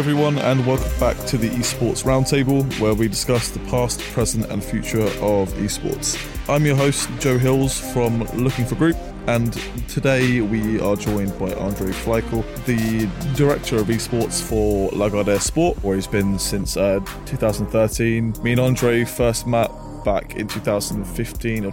everyone, and welcome back to the Esports Roundtable, where we discuss the past, present, and future of esports. I'm your host, Joe Hills from Looking for Group, and today we are joined by Andre Fleichel, the Director of Esports for Lagardère Sport, where he's been since 2013. Me and Andre first met back in 2015 or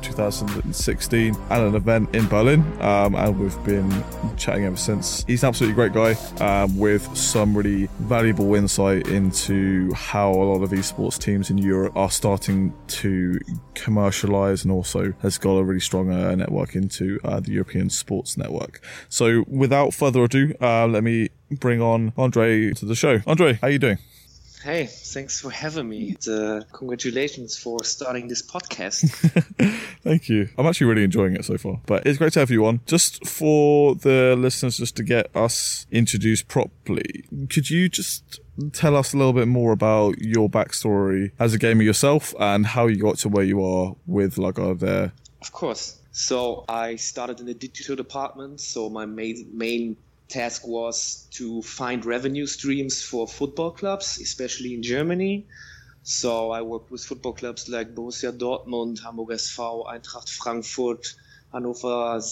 2016 at an event in Berlin, and we've been chatting ever since. He's an absolutely great guy with some really valuable insight into how a lot of esports teams in Europe are starting to commercialize, and also has got a really strong network into the European sports network. So without further ado, let me bring on Andre to the show. Andre, how are you doing? Hey, thanks for having me. Congratulations for starting this podcast. Thank you. I'm actually really enjoying it so far. But it's great to have you on. Just for the listeners, just to get us introduced properly, could you just tell us a little bit more about your backstory as a gamer yourself and how you got to where you are with Lagardère? Of course. So I started in the digital department. So my main task was to find revenue streams for football clubs, especially in Germany. So I worked with football clubs like Borussia Dortmund, Hamburg SV, Eintracht Frankfurt, Hannover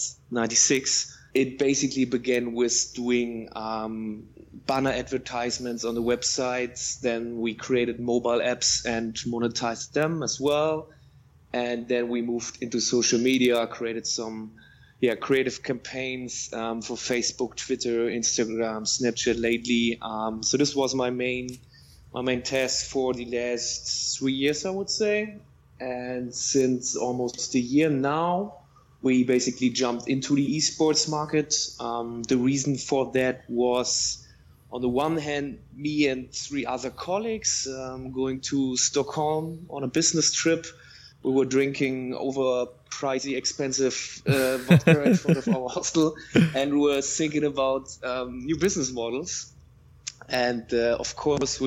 96. It basically began with doing banner advertisements on the websites. Then we created mobile apps and monetized them as well. And then we moved into social media, created some creative campaigns for Facebook, Twitter, Instagram, Snapchat lately. So this was my main task for the last 3 years, I would say. And since almost a year now, we basically jumped into the esports market. The reason for that was, on the one hand, me and 3 other colleagues going to Stockholm on a business trip. We were drinking overpricey, expensive vodka in front of our hostel, and we were thinking about new business models. And of course,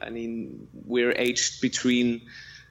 we're aged between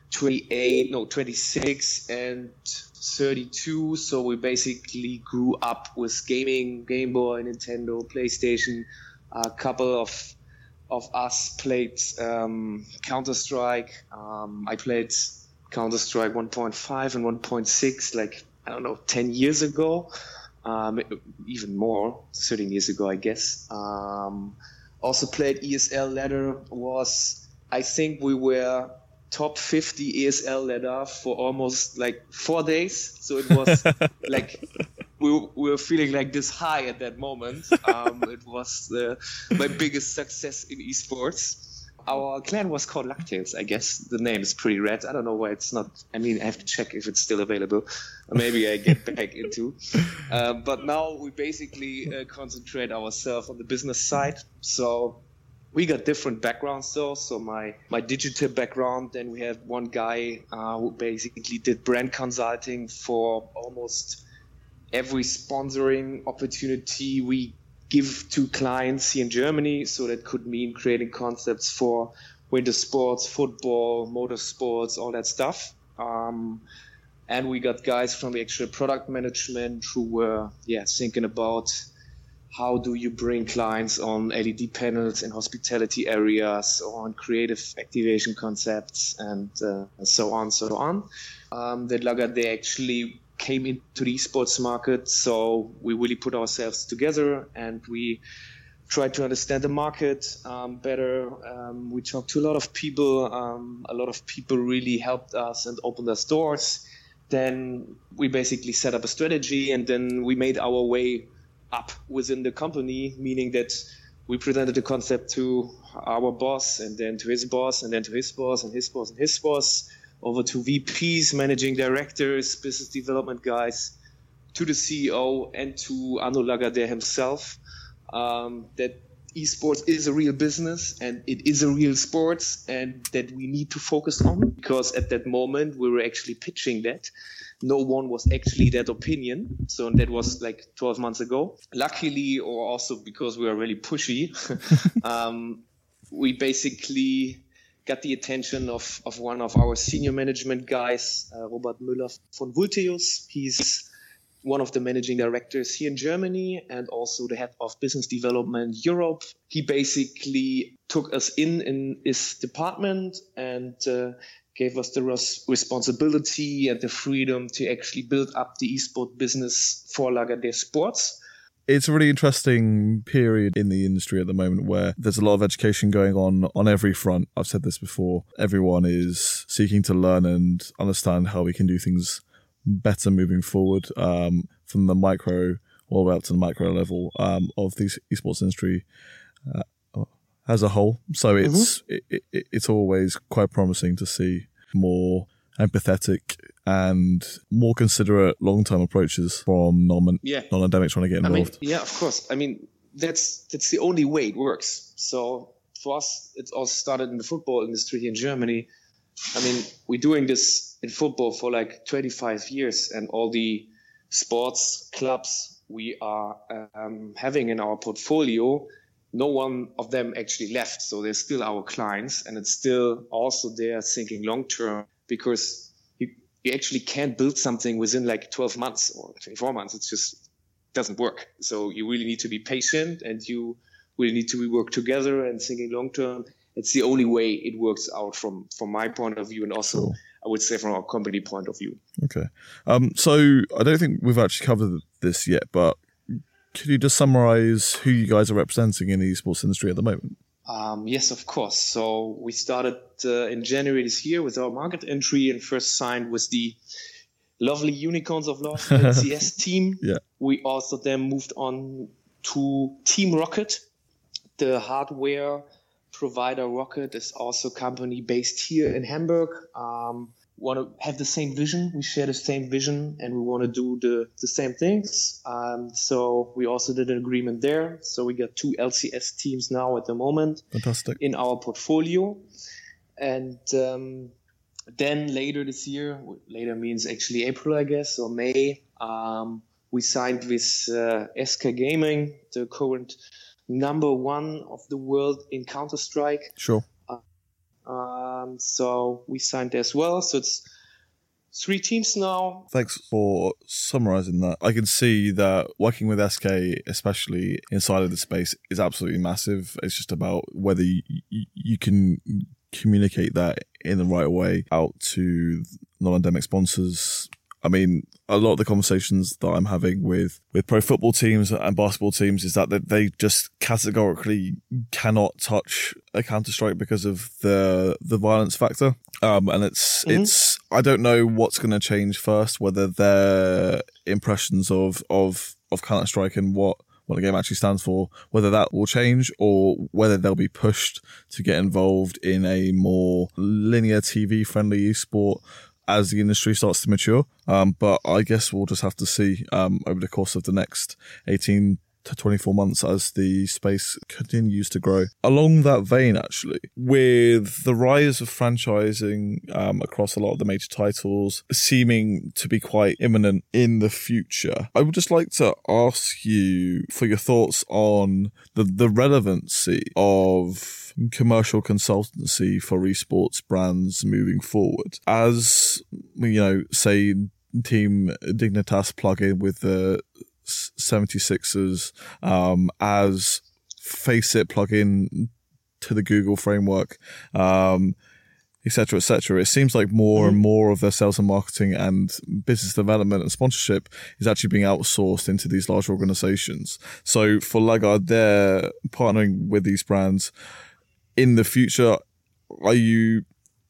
26 and 32, so we basically grew up with gaming, Game Boy, Nintendo, PlayStation. A couple of us played Counter-Strike. I played Counter-Strike 1.5 and 1.6, 10 years ago, even more, 13 years ago, I guess. Also played ESL ladder. I think we were top 50 ESL ladder for almost 4 days. So it was we were feeling like this high at that moment. It was my biggest success in esports. Our clan was called Lactails, I guess. The name is pretty rad. I don't know why it's not. I have to check if it's still available. Maybe I get back into. But now we basically concentrate ourselves on the business side. So we got different backgrounds though. So my digital background, then we have one guy who basically did brand consulting for almost every sponsoring opportunity we give to clients here in Germany. So that could mean creating concepts for winter sports, football, motorsports, all that stuff. And we got guys from the actual product management who were thinking about how do you bring clients on LED panels in hospitality areas, or on creative activation concepts, and so on. That Lagardère actually came into the esports market, so we really put ourselves together and we tried to understand the market better. We talked to a lot of people. A lot of people really helped us and opened us doors. Then we basically set up a strategy, and then we made our way up within the company, meaning that we presented the concept to our boss, and then to his boss, and then to his boss, and his boss, and his boss, over to VPs, managing directors, business development guys, to the CEO, and to Arnaud Lagardère himself, that esports is a real business and it is a real sports, and that we need to focus on, because at that moment we were actually pitching that. No one was actually that opinion. So that was 12 months ago. Luckily, or also because we are really pushy, we basically got the attention of one of our senior management guys, Robert Müller von Vulteus. He's one of the managing directors here in Germany and also the head of business development Europe. He basically took us in his department and gave us the responsibility and the freedom to actually build up the esport business for Lagardère Sports. It's a really interesting period in the industry at the moment where there's a lot of education going on every front. I've said this before. Everyone is seeking to learn and understand how we can do things better moving forward, from the micro all the way up to the macro level of the esports industry as a whole. So it's always quite promising to see more empathetic and more considerate long-term approaches from non-endemics trying to get involved. Of course. I mean, that's the only way it works. So for us, it all started in the football industry in Germany. I mean, we're doing this in football for like 25 years, and all the sports clubs we are having in our portfolio, no one of them actually left. So they're still our clients, and it's still also there thinking long-term, because you actually can't build something within like 12 months or 24 months. It just doesn't work. So you really need to be patient, and you really need to work together and thinking long-term. It's the only way it works out from my point of view, and also cool. I would say from our company point of view. Okay. So I don't think we've actually covered this yet, but could you just summarize who you guys are representing in the esports industry at the moment? Yes, of course. So we started in January this year with our market entry, and first signed with the lovely Unicorns of Love LCS team. Yeah. We also then moved on to Team Rocket. The hardware provider Rocket is also a company based here in Hamburg. Want to have the same vision. We share the same vision, and we want to do the same things. So we also did an agreement there. So we got 2 LCS teams now at the moment. Fantastic. In our portfolio. And then later this year, later means actually April, I guess, or May, we signed with SK Gaming, the current number 1 of the world in Counter-Strike. Sure. So we signed as well. So it's 3 teams now. Thanks for summarizing that. I can see that working with SK, especially inside of the space, is absolutely massive. It's just about whether you can communicate that in the right way out to non-endemic sponsors. I mean, a lot of the conversations that I'm having with pro football teams and basketball teams is that they just categorically cannot touch a Counter-Strike because of the violence factor. And it's I don't know what's going to change first, whether their impressions of Counter-Strike and what the game actually stands for, whether that will change or whether they'll be pushed to get involved in a more linear TV-friendly esport as the industry starts to mature. But I guess we'll just have to see over the course of the next 18 to 24 months as the space continues to grow. Along that vein, actually, with the rise of franchising across a lot of the major titles seeming to be quite imminent in the future, I would just like to ask you for your thoughts on the relevancy of commercial consultancy for esports brands moving forward. As, you know, say Team Dignitas plug in with the 76ers, as Faceit plug in to the Google framework, etc., etc. It seems like more and more of their sales and marketing and business development and sponsorship is actually being outsourced into these large organizations. So for Lagardère partnering with these brands, in the future, are you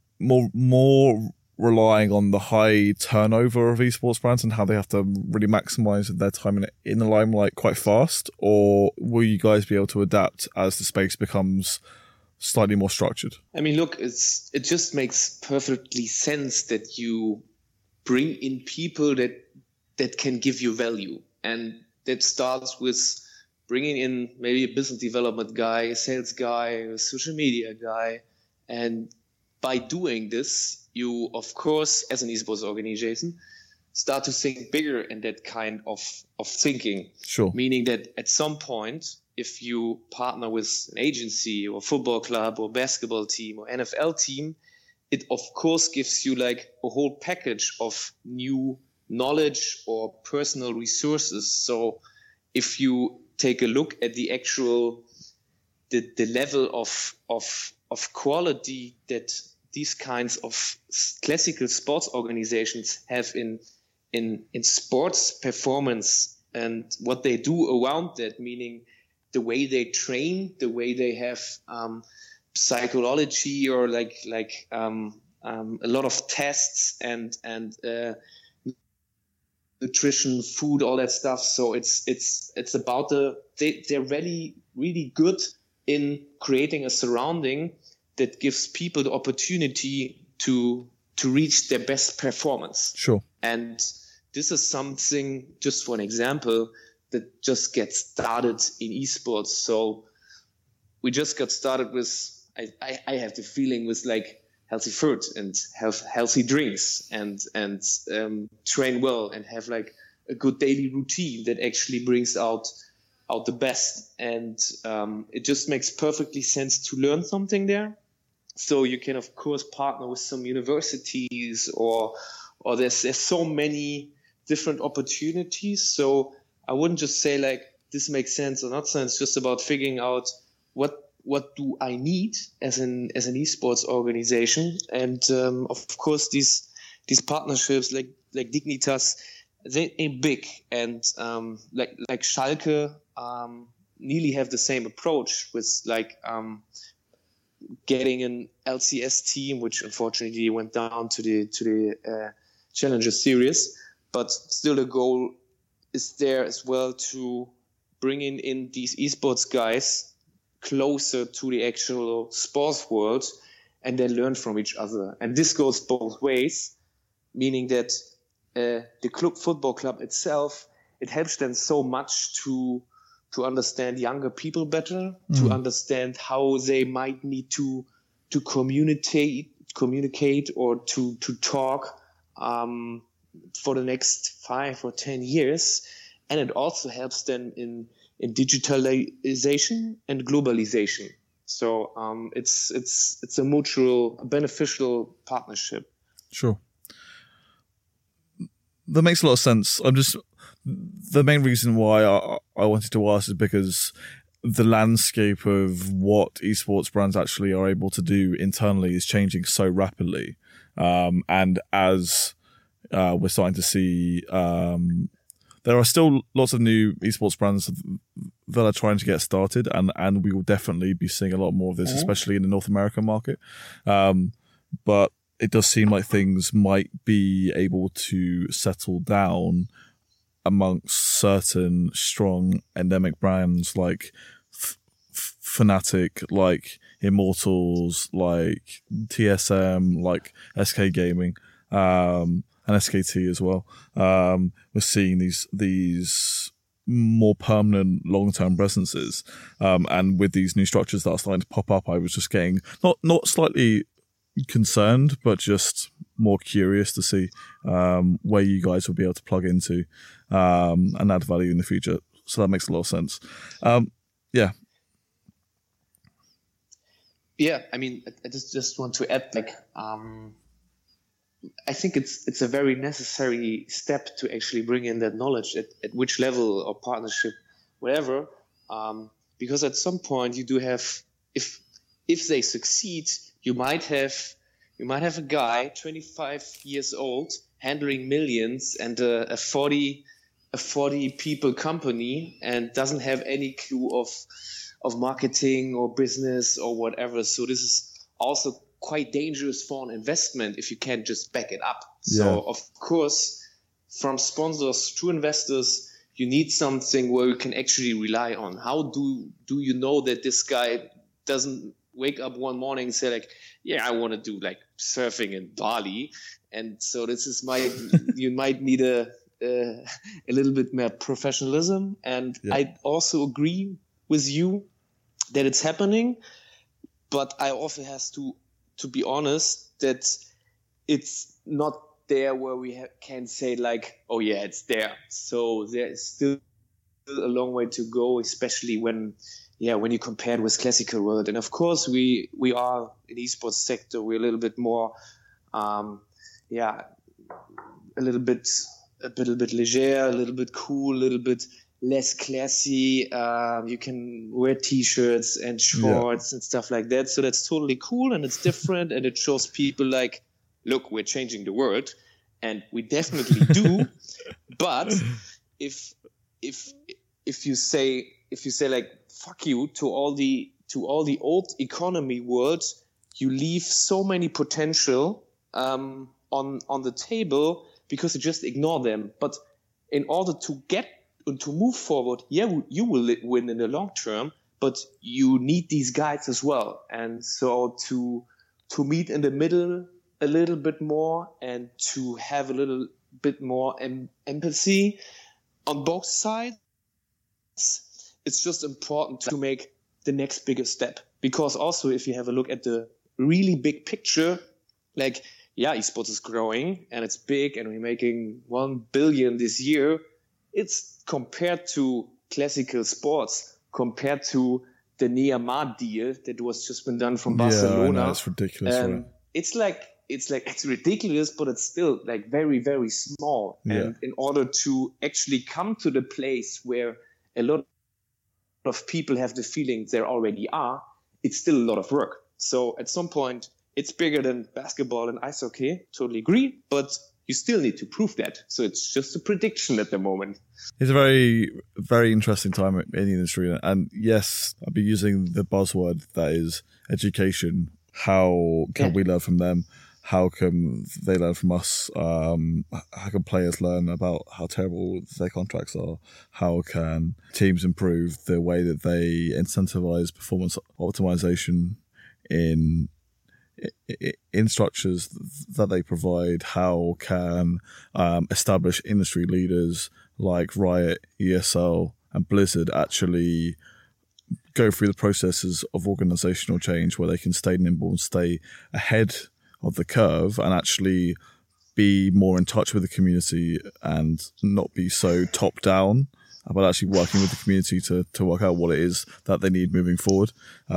more relying on the high turnover of esports brands and how they have to really maximize their time in the limelight quite fast? Or will you guys be able to adapt as the space becomes slightly more structured? I mean, look, it just makes perfectly sense that you bring in people that can give you value. And that starts with bringing in maybe a business development guy, a sales guy, a social media guy. And by doing this, you, of course, as an esports organization, start to think bigger in that kind of thinking. Sure. Meaning that at some point, if you partner with an agency or football club or basketball team or NFL team, it, of course, gives you like a whole package of new knowledge or personal resources. So if you take a look at the actual the level of quality that these kinds of classical sports organizations have in sports performance and what they do around that, meaning the way they train, the way they have psychology or like a lot of tests and nutrition, food, all that stuff. So it's about they're really good in creating a surrounding that gives people the opportunity to reach their best performance. Sure. And this is something, just for an example, that just gets started in esports. So we just got started with, I have the feeling, with like healthy food and healthy drinks and train well and have like a good daily routine that actually brings out the best. And it just makes perfectly sense to learn something there. So you can of course partner with some universities or there's so many different opportunities. So I wouldn't just say like this makes sense or not sense. It's just about figuring out what do I need as an esports organization. And of course these partnerships like Dignitas, they ain't big, and like Schalke nearly have the same approach with like getting an LCS team, which unfortunately went down to the Challenger Series, but still the goal is there as well to bring in these esports guys closer to the actual sports world and then learn from each other. And this goes both ways, meaning that the football club itself, it helps them so much to understand younger people better, to understand how they might need to communicate or to talk for the next 5 or 10 years. And it also helps them in digitalization and globalization. So it's a mutual beneficial partnership. Sure. That makes a lot of sense. The main reason why I wanted to ask is because the landscape of what esports brands actually are able to do internally is changing so rapidly. And as we're starting to see, there are still lots of new esports brands that are trying to get started, and we will definitely be seeing a lot more of this, especially in the North American market. But it does seem like things might be able to settle down amongst certain strong endemic brands like Fnatic, like Immortals, like TSM, like SK Gaming, and SKT as well. We're seeing these more permanent long-term presences, and with these new structures that are starting to pop up, I was just getting not slightly concerned, but just more curious to see where you guys will be able to plug into and add value in the future. So that makes a lot of sense. Yeah. I mean, I just want to add, like, I think it's a very necessary step to actually bring in that knowledge at which level or partnership, whatever, because at some point you do have, if they succeed, you might have a guy 25 years old handling millions and a 40 people company and doesn't have any clue of marketing or business or whatever. So this is also quite dangerous for an investment if you can't just back it up. Yeah. So of course, from sponsors to investors, you need something where you can actually rely on. How do you know that this guy doesn't wake up one morning and say like, yeah, I want to do like surfing in Bali. And so this is you might need a little bit more professionalism. And yeah. I also agree with you that it's happening, but I also have to be honest that it's not there where we can say like, oh yeah, it's there. So there's still a long way to go, especially when you compare it with classical world. And of course we are in esports sector, we're a little bit more, a little bit a little bit leisure, a little bit cool, a little bit less classy. You can wear t-shirts and shorts and stuff like that. So that's totally cool and it's different and it shows people like, look, we're changing the world, and we definitely do. But if you say like fuck you to all the old economy world, you leave so many potential on the table because you just ignore them. But in order to get and to move forward, you will win in the long term, but you need these guides as well. And so to meet in the middle a little bit more and to have a little bit more empathy on both sides, it's just important to make the next biggest step. Because also if you have a look at the really big picture, like, esports is growing and it's big and we're making 1 billion this year. It's compared to classical sports, compared to the Neymar deal that was just been done from Barcelona. I know, it's ridiculous. Right? It's ridiculous, but it's still like very, very small. Yeah. And in order to actually come to the place where a lot of people have the feeling there already are, it's still a lot of work. So at some point, it's bigger than basketball and ice hockey. Totally agree. But you still need to prove that. So it's just a prediction at the moment. It's a very, very interesting time in the industry. And yes, I'll be using the buzzword that is education. How can we learn from them? How can they learn from us? How can players learn about how terrible their contracts are? How can teams improve the way that they incentivize performance optimization in structures that they provide? How can established industry leaders like Riot, ESL, and Blizzard actually go through the processes of organizational change where they can stay nimble and stay ahead of the curve and actually be more in touch with the community and not be so top down, but actually working with the community to work out what it is that they need moving forward.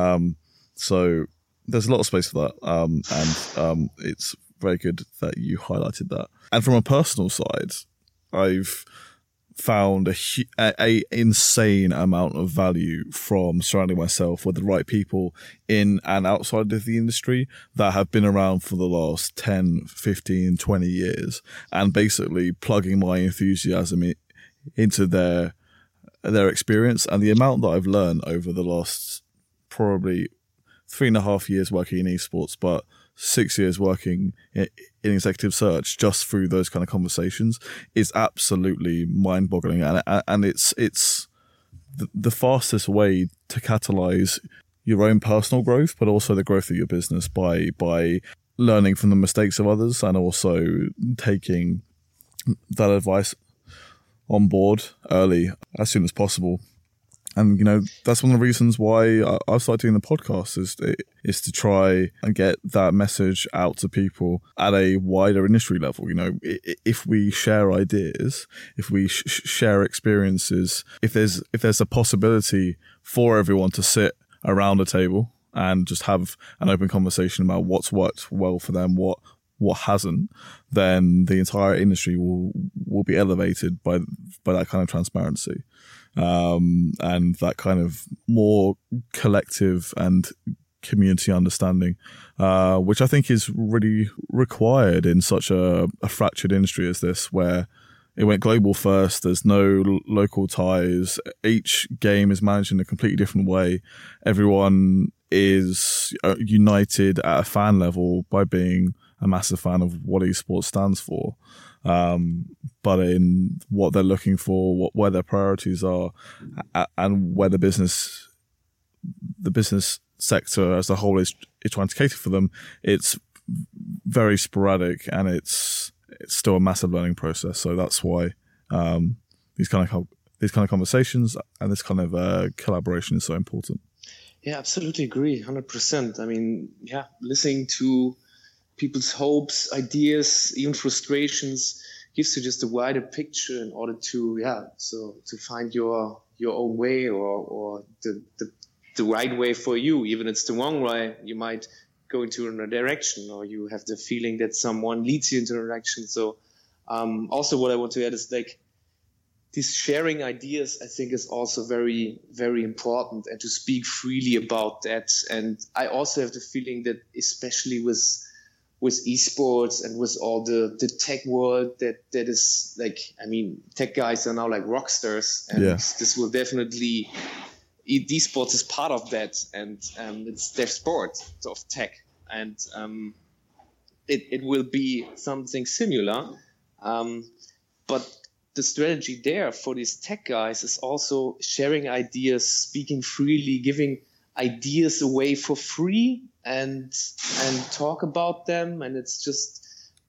So there's a lot of space for that, and it's very good that you highlighted that. And from a personal side, I've found a insane amount of value from surrounding myself with the right people in and outside of the industry that have been around for the last 10, 15, 20 years, and basically plugging my enthusiasm into their experience. And the amount that I've learned over the last probably 3.5 years working in esports, but 6 years working in executive search just through those kind of conversations is absolutely mind-boggling, and it's the fastest way to catalyze your own personal growth, but also the growth of your business by learning from the mistakes of others and also taking that advice on board early as soon as possible. And, that's one of the reasons why I started doing the podcast is to try and get that message out to people at a wider industry level. If we share ideas, if we share experiences, if there's a possibility for everyone to sit around a table and just have an open conversation about what's worked well for them, what hasn't, then the entire industry will be elevated by that kind of transparency. And that kind of more collective and community understanding, which I think is really required in such a fractured industry as this, where it went global first. There's no local ties. Each game is managed in a completely different way. Everyone is united at a fan level by being a massive fan of what esports stands for. But in what they're looking for, where their priorities are, and where the business sector as a whole is trying to cater for them, it's very sporadic and it's still a massive learning process. So that's why these kind of conversations and this kind of collaboration is so important. Yeah, absolutely agree, 100%. I mean, listening to people's hopes, ideas, even frustrations gives you just a wider picture in order to to find your own way or the right way for you. Even if it's the wrong way, you might go into another direction, or you have the feeling that someone leads you into a direction. So Also, what I want to add is like this sharing ideas, I think, is also very, very important, and to speak freely about that. And I also have the feeling that, especially with esports and with all the tech world, that is like, I mean, tech guys are now like rock stars, and this will definitely, esports is part of that, and it's their sport of tech, and it will be something similar, but the strategy there for these tech guys is also sharing ideas, speaking freely, giving ideas away for free, and talk about them. And it's just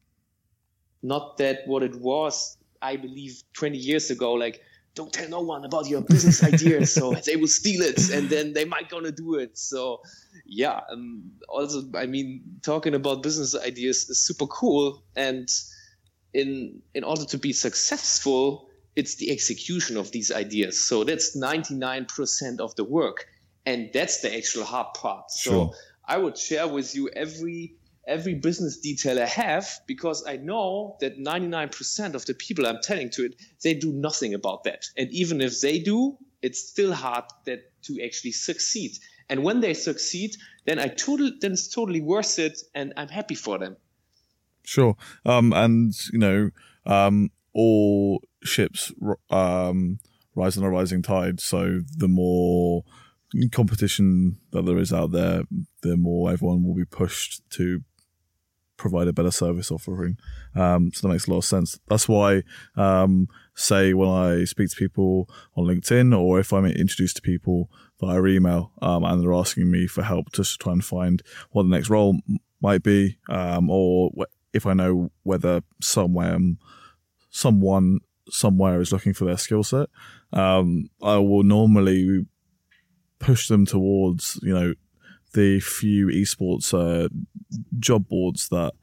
not that what it was, I believe, 20 years ago, like, don't tell no one about your business ideas, so they will steal it, and then they might gonna do it. So yeah, also, I mean, talking about business ideas is super cool, and in order to be successful, it's the execution of these ideas. So that's 99% of the work, and that's the actual hard part. Sure. So I would share with you every business detail I have, because I know that 99% of the people I'm telling to it, they do nothing about that. And even if they do, it's still hard to actually succeed. And when they succeed, then it's totally worth it, and I'm happy for them. Sure. And, you know, all ships rise on a rising tide. So the more competition that there is out there, the more everyone will be pushed to provide a better service offering. So that makes a lot of sense. That's why, say, when I speak to people on LinkedIn, or if I'm introduced to people via email, and they're asking me for help to try and find what the next role might be, or if I know whether someone somewhere is looking for their skill set, I will normally push them towards, you know, the few esports job boards that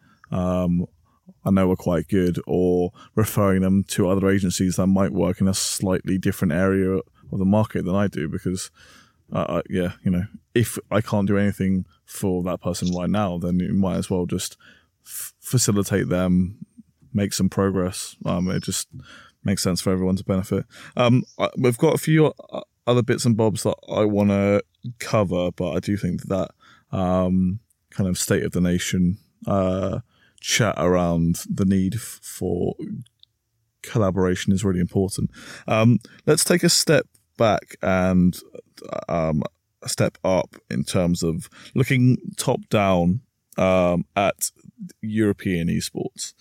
I know are quite good, or referring them to other agencies that might work in a slightly different area of the market than I do, because you know, if I can't do anything for that person right now, then you might as well just facilitate them, make some progress. It just makes sense for everyone to benefit. We've got a few other bits and bobs that I want to cover, but I do think that kind of state of the nation chat around the need for collaboration is really important. Let's take a step back and a step up in terms of looking top down at European esports.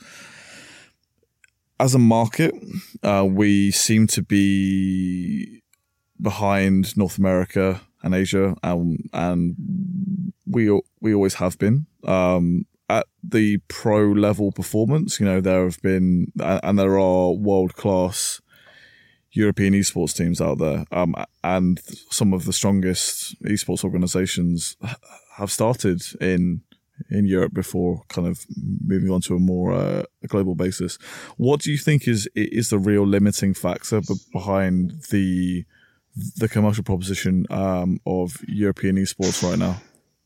As a market, we seem to be behind North America and Asia, and we always have been. At the pro level performance, you know, there have been, and there are world-class European esports teams out there, and some of the strongest esports organizations have started in Europe before kind of moving on to a more a global basis. What do you think is the real limiting factor behind the commercial proposition of European esports right now?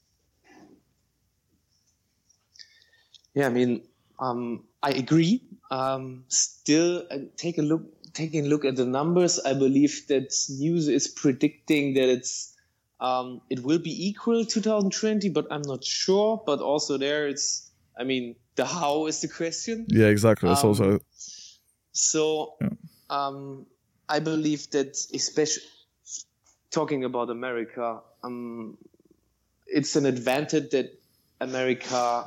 Yeah, I mean, I agree. Still, taking a look at the numbers, I believe that news is predicting that it will be equal 2020, but I'm not sure. But also there, I mean, the how is the question. Yeah, exactly. That's also. So, yeah. I believe that, especially talking about America, it's an advantage that America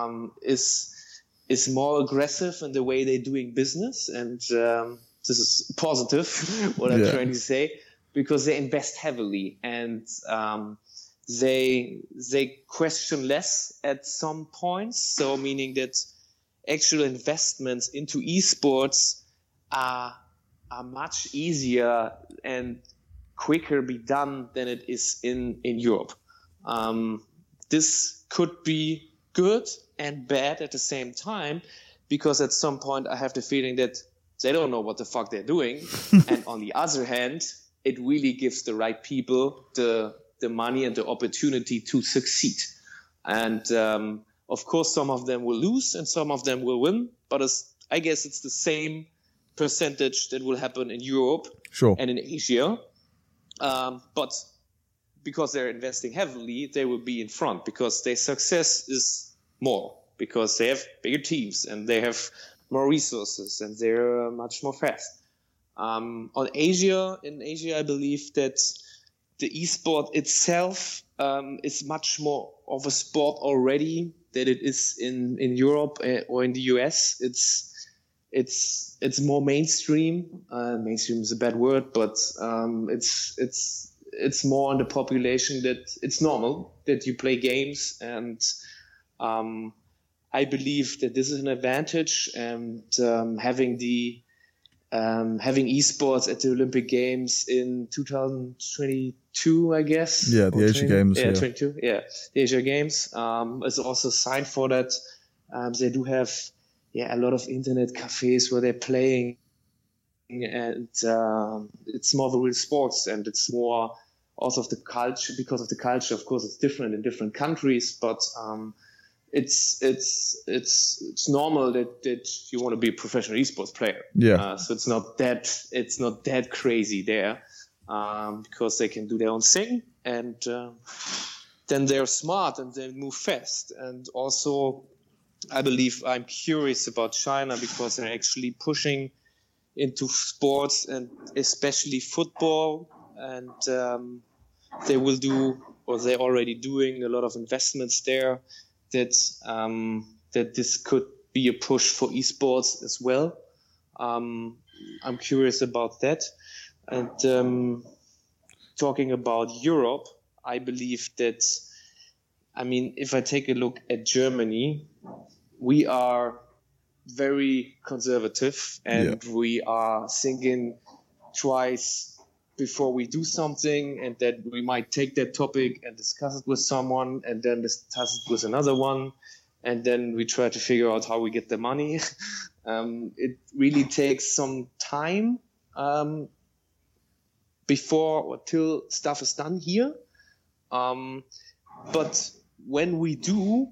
is more aggressive in the way they're doing business, and this is positive what I'm trying to say, because they invest heavily, and they question less at some points. So meaning that actual investments into esports are much easier and quicker be done than it is in Europe. This could be good and bad at the same time, because at some point I have the feeling that they don't know what the fuck they're doing. And on the other hand, it really gives the right people the money and the opportunity to succeed. And of course, some of them will lose and some of them will win. But I guess it's the same percentage that will happen in Europe and in Asia. But because they're investing heavily, they will be in front because their success is more, because they have bigger teams and they have more resources and they're much more fast. In Asia, I believe that the esport itself is much more of a sport already than it is in Europe or in the US. It's more mainstream. Mainstream is a bad word, but it's more on the population that it's normal that you play games, and I believe that this is an advantage. And having esports at the Olympic Games in 2022, I guess. Yeah, the Asia Games. Yeah, 22. Yeah, the Asia Games is also a sign for that. They do have a lot of internet cafes where they're playing, and it's more the real sports, and it's more also of the culture. Because of the culture, of course, it's different in different countries, but it's normal that you want to be a professional esports player. Yeah. So it's not that crazy there, because they can do their own thing, and then they're smart and they move fast. And also, I believe I'm curious about China because they're actually pushing into sports and especially football, and they will do, or they're already doing, a lot of investments there. That this could be a push for esports as well. I'm curious about that. And talking about Europe, I believe that, if I take a look at Germany, we are very conservative, and we are thinking twice before we do something, and that we might take that topic and discuss it with someone, and then discuss it with another one, and then we try to figure out how we get the money. It really takes some time before or till stuff is done here. But when we do,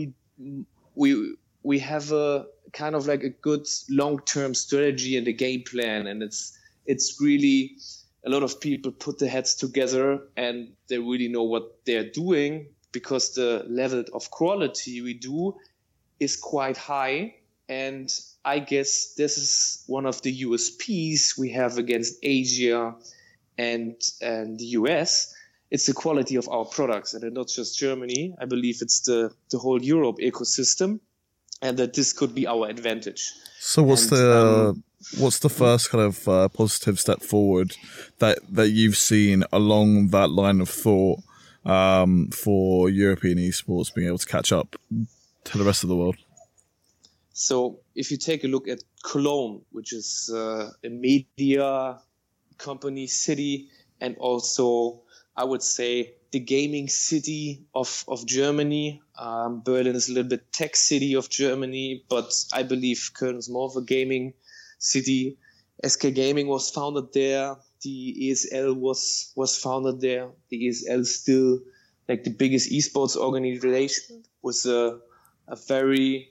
we have a kind of like a good long-term strategy and a game plan, and it's really, a lot of people put their heads together and they really know what they're doing, because the level of quality we do is quite high. And I guess this is one of the USPs we have against Asia and the US. It's the quality of our products, and not just Germany. I believe it's the whole Europe ecosystem, and that this could be our advantage. So what's the first kind of positive step forward that you've seen along that line of thought for European esports being able to catch up to the rest of the world? So if you take a look at Cologne, which is a media company city, and also I would say the gaming city of Germany. Berlin is a little bit tech city of Germany, but I believe Köln is more of a gaming city. SK Gaming was founded there. The ESL was founded there. The ESL is still like the biggest esports organization with a very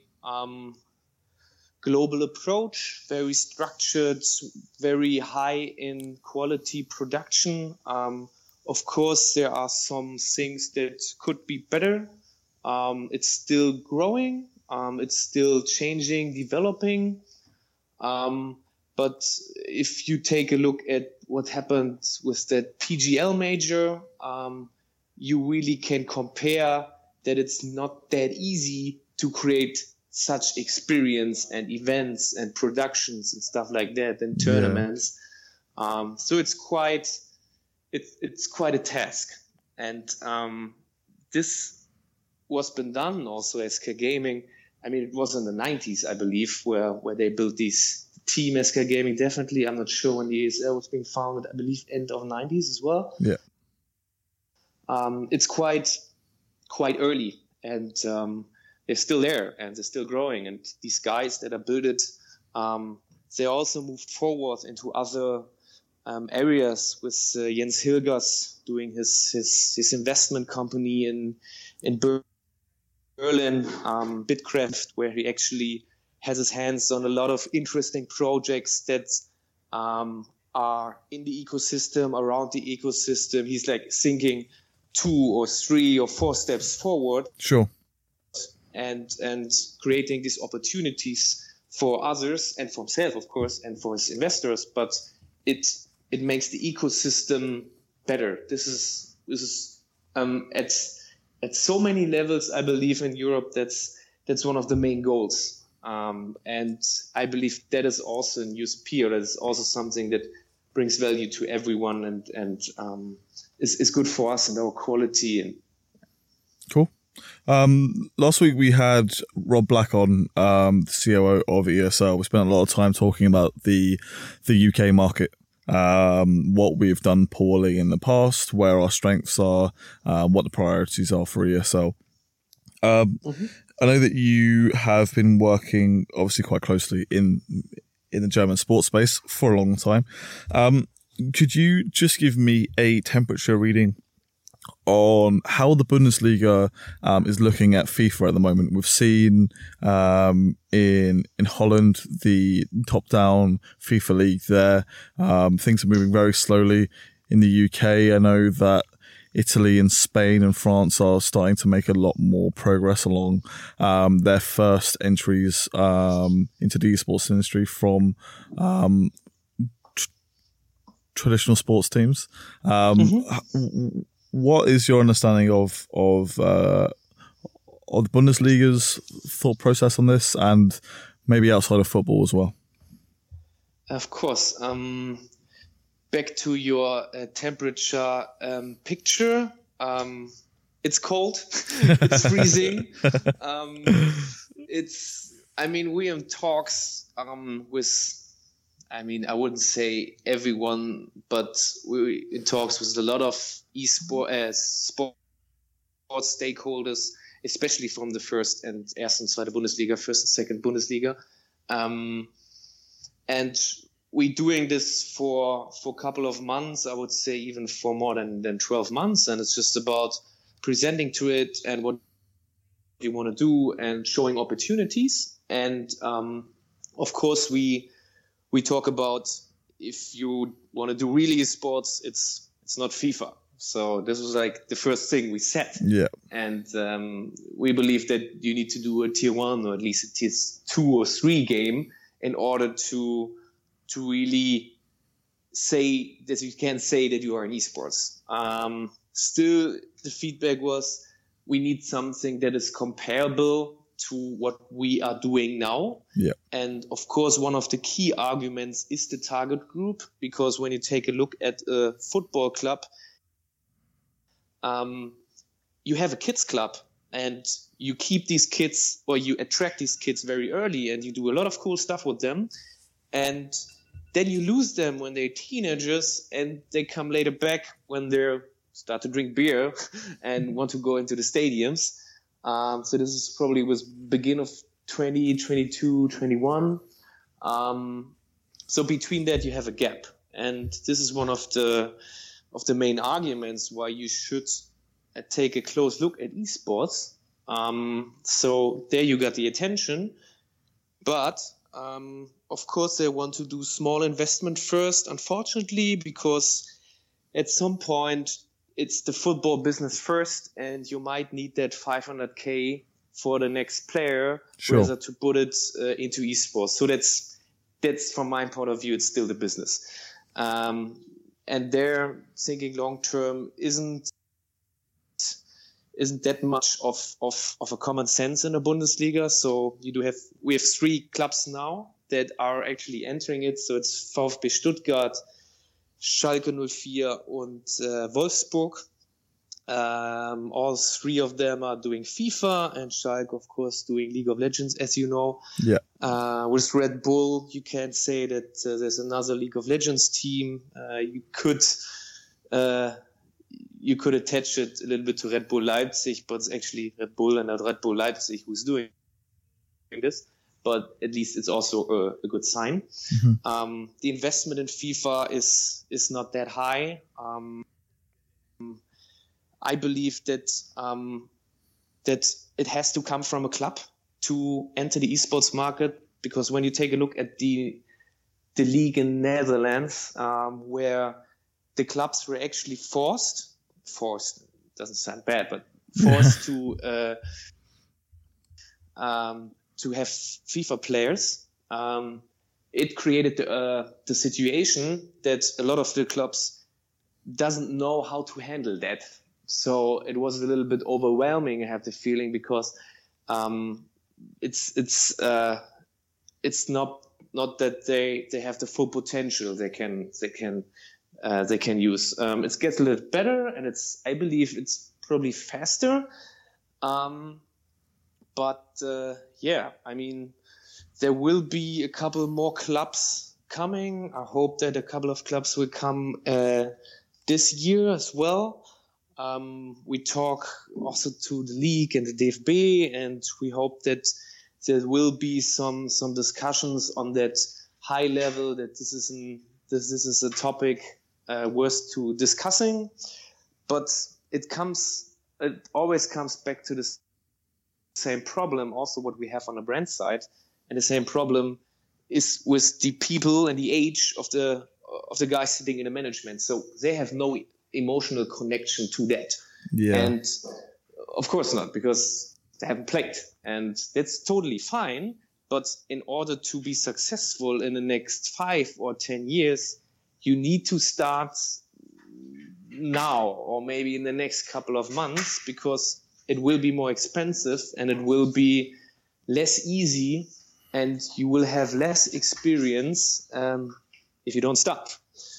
global approach, very structured, very high in quality production. Of course, there are some things that could be better. It's still growing. It's still changing, developing. But if you take a look at what happened with that PGL major, you really can compare that it's not that easy to create such experience and events and productions and stuff like that and tournaments. So it's quite a task. And this was been done also SK Gaming. I mean, it was in the 90s, I believe, where they built these team SK Gaming. Definitely, I'm not sure when the ESL was being founded. I believe end of 90s as well. Yeah. It's quite early, and they're still there and they're still growing. And these guys that are built it, they also moved forward into other areas with Jens Hilgers doing his investment company in Berlin, Bitcraft, where he actually has his hands on a lot of interesting projects that are in the ecosystem, around the ecosystem. He's like thinking 2 or 3 or 4 steps forward. Sure. And creating these opportunities for others and for himself, of course, and for his investors. But it makes the ecosystem better. This is at so many levels, I believe, in Europe. That's one of the main goals. And I believe that is also in USP, or that is also something that brings value to everyone and is good for us and our quality. And cool. Last week we had Rob Black on, the COO of ESL. We spent a lot of time talking about the UK market, what we've done poorly in the past, where our strengths are, what the priorities are for ESL. I know that you have been working obviously quite closely in the German sports space for a long time. Could you just give me a temperature reading on how the Bundesliga is looking at FIFA at the moment? We've seen in Holland the top-down FIFA league there. Things are moving very slowly. In the UK, I know that Italy and Spain and France are starting to make a lot more progress along their first entries into the esports industry from traditional sports teams. What is your understanding of the Bundesliga's thought process on this, and maybe outside of football as well? Of course. Back to your temperature picture. It's cold. It's freezing. We're in talks with, I wouldn't say everyone, but we're in talks with a lot of sports stakeholders, especially from the first and zweite Bundesliga, first and second Bundesliga. And we're doing this for a couple of months, I would say even for more than 12 months. And it's just about presenting to it and what you want to do and showing opportunities. And of course, we talk about, if you want to do really sports, it's not FIFA. So this was like the first thing we said. Yeah. And we believe that you need to do a tier 1 or at least a tier 2 or 3 game in order to really say that you can say that you are in esports. Still, the feedback was we need something that is comparable to what we are doing now. Yeah. And of course, one of the key arguments is the target group, because when you take a look at a football club, you have a kids club and you keep these kids, or you attract these kids very early, and you do a lot of cool stuff with them. And then you lose them when they're teenagers, and they come later back when they start to drink beer and want to go into the stadiums. So this is probably was begin of 2022, 21. So between that, you have a gap. And this is one of the main arguments why you should take a close look at esports. So there you got the attention. But of course, they want to do small investment first, unfortunately, because at some point it's the football business first, and you might need that 500K for the next player, sure, rather to put it into esports. So that's from my point of view, it's still the business. And their thinking long term isn't that much of a common sense in the Bundesliga. So we have 3 clubs now that are actually entering it. So it's VfB Stuttgart, Schalke 04 and Wolfsburg. All 3 of them are doing FIFA, and Schalke, of course, doing League of Legends, as you know. Yeah. With Red Bull, you can say that there's another League of Legends team. You could attach it a little bit to Red Bull Leipzig, but it's actually Red Bull and not Red Bull Leipzig who's doing this. But at least it's also a good sign. Mm-hmm. The investment in FIFA is not that high. I believe that it has to come from a club to enter the esports market. because when you take a look at the league in Netherlands, where the clubs were actually forced doesn't sound bad, but forced to have FIFA players, it created the situation that a lot of the clubs doesn't know how to handle that. So it was a little bit overwhelming, I have the feeling, because it's not that they have the full potential they can use. It gets a little better, and I believe it's probably faster. But I mean, there will be a couple more clubs coming. I hope that a couple of clubs will come this year as well. We talk also to the league and the DFB, and we hope that there will be some discussions on that high level, that this is a topic worth to discussing. But it always comes back to the same problem, also what we have on the brand side, and the same problem is with the people and the age of the guys sitting in the management. So they have no emotional connection to that. Yeah. And of course not, because they haven't played, and that's totally fine. But in order to be successful in the next 5 or 10 years, you need to start now, or maybe in the next couple of months, because it will be more expensive and it will be less easy, and you will have less experience if you don't start.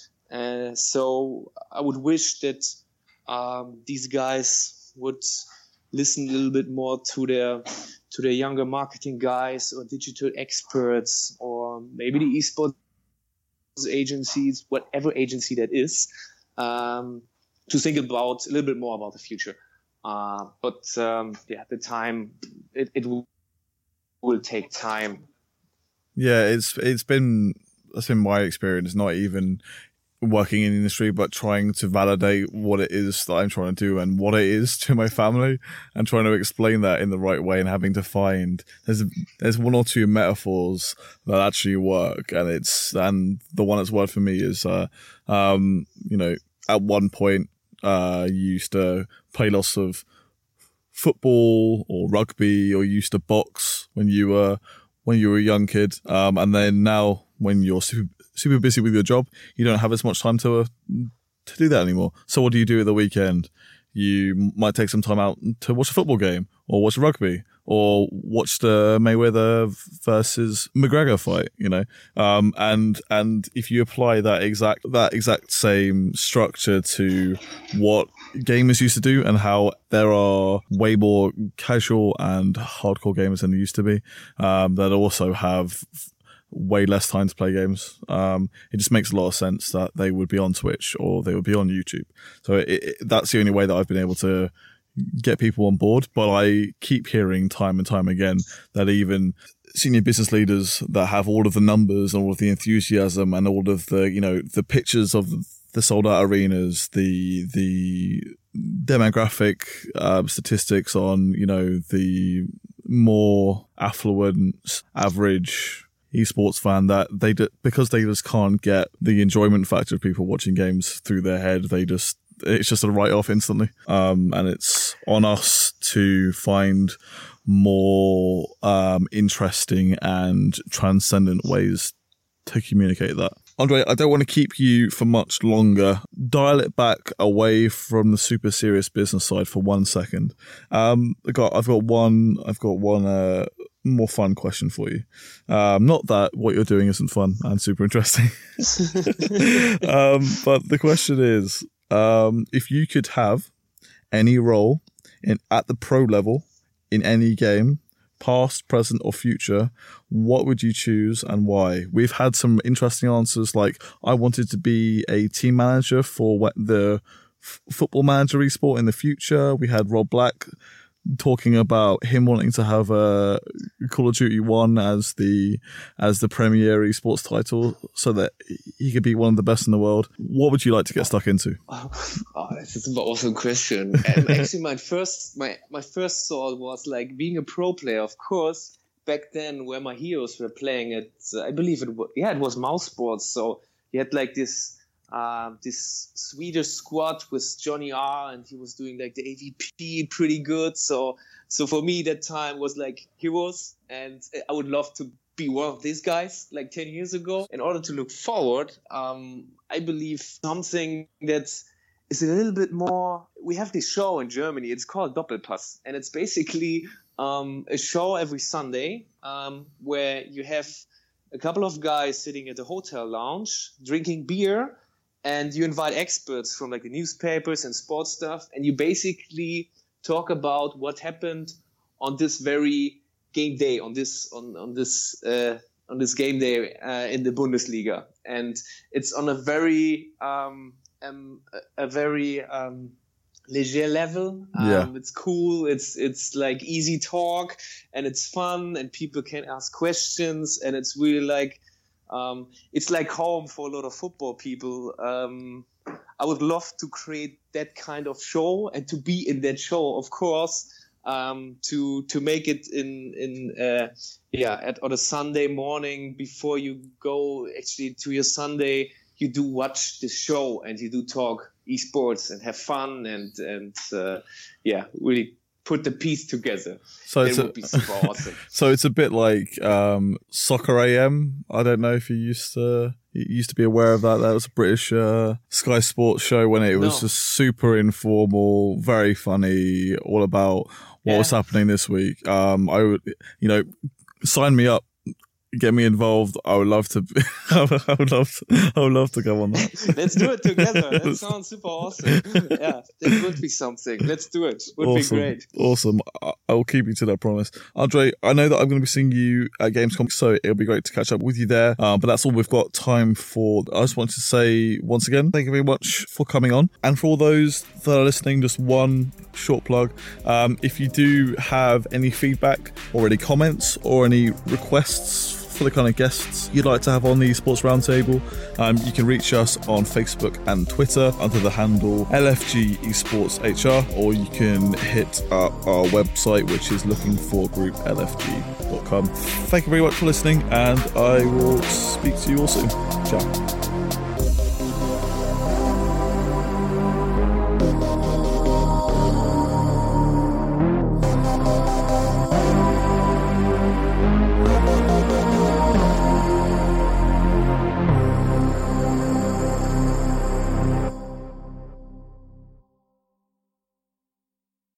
So I would wish that these guys would listen a little bit more to their younger marketing guys or digital experts, or maybe the esports agencies, whatever agency that is, to think about a little bit more about the future. But the time, it will take time. Yeah, that's been my experience, not even working in the industry, but trying to validate what it is that I'm trying to do and what it is to my family, and trying to explain that in the right way, and having to find there's one or two metaphors that actually work, and the one that's worked for me is at one point you used to play lots of football or rugby, or you used to box when you were a young kid, and then now when you're super busy with your job, you don't have as much time to do that anymore. So what do you do at the weekend? You might take some time out to watch a football game, or watch rugby, or watch the Mayweather versus McGregor fight, and if you apply that exact same structure to what gamers used to do, and how there are way more casual and hardcore gamers than there used to be, that also have way less time to play games. It just makes a lot of sense that they would be on Twitch or they would be on YouTube. So that's the only way that I've been able to get people on board. But I keep hearing time and time again that even senior business leaders that have all of the numbers and all of the enthusiasm and all of the, the pictures of the sold out arenas, the demographic statistics on, the more affluent average esports fan, that because they just can't get the enjoyment factor of people watching games through their head, it's just a write-off instantly. And it's on us to find more interesting and transcendent ways to communicate that. Andre, I don't want to keep you for much longer. Dial it back away from the super serious business side for 1 second. I've got one more fun question for you. Not that what you're doing isn't fun and super interesting. But the question is, if you could have any role at the pro level in any game, past, present, or future, what would you choose and why? We've had some interesting answers, like I wanted to be a team manager for the Football Manager esport in the future. We had Rob Black talking about him wanting to have a Call of Duty 1 as the premier esports title so that he could be one of the best in the world. What would you like to get stuck into? This is an awesome question. And actually my first thought was like being a pro player, of course, back then where my heroes were playing at, I believe it was Mouse Sports. So he had like this Swedish squad with Johnny R, and he was doing like the AVP pretty good. So for me, that time was like heroes, and I would love to be one of these guys like 10 years ago. In order to look forward, I believe something that is a little bit more. We have this show in Germany. It's called Doppelpass, and it's basically a show every Sunday where you have a couple of guys sitting at the hotel lounge drinking beer, and you invite experts from like the newspapers and sports stuff, and you basically talk about what happened on this very game day, on this game day in the Bundesliga, and it's on a very leisure level. It's cool. It's like easy talk, and it's fun, and people can ask questions, and it's really like it's like home for a lot of football people. I would love to create that kind of show and to be in that show, of course. To make it on a Sunday morning before you go actually to your Sunday, you do watch the show and you do talk esports and have fun and really put the piece together. So it would be super awesome. So it's a bit like Soccer AM. I don't know if you used to be aware of that. That was a British Sky Sports show when it was just super informal, very funny, all about what was happening this week. I would, sign me up. Get me involved. I would love to. I would love to go on that. Let's do it together. That sounds super awesome. Yeah, that would be something. Let's do it. Would be great. Awesome. I will keep you to that promise, Andre. I know that I'm going to be seeing you at Gamescom, so it'll be great to catch up with you there. But that's all we've got time for. I just want to say once again, thank you very much for coming on, and for all those that are listening, just one short plug. If you do have any feedback or any comments or any requests for the kind of guests you'd like to have on the Esports Roundtable, you can reach us on Facebook and Twitter under the handle LFG Esports HR, or you can hit up our website, which is lookingforgrouplfg.com. Thank you very much for listening, and I will speak to you all soon. Ciao.